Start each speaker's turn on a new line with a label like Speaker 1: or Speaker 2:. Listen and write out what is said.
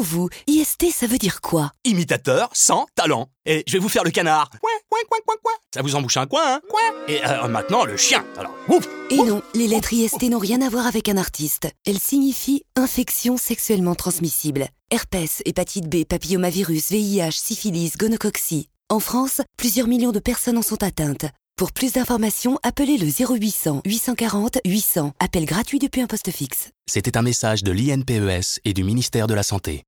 Speaker 1: pour vous, IST, ça veut dire quoi?
Speaker 2: Imitateur sans talent. Et je vais vous faire le canard. Coin, coin, coin, coin, coin. Ça vous embouche un coin, hein? Coin. Et maintenant, le chien. Alors, ouf.
Speaker 1: Et non, les lettres IST n'ont rien à voir avec un artiste. Elles signifient infection sexuellement transmissible. Herpès, hépatite B, papillomavirus, VIH, syphilis, gonocoxie. En France, plusieurs millions de personnes en sont atteintes. Pour plus d'informations, appelez le 0800 840 800. Appel gratuit depuis un poste fixe.
Speaker 2: C'était un message de l'INPES et du ministère de la Santé.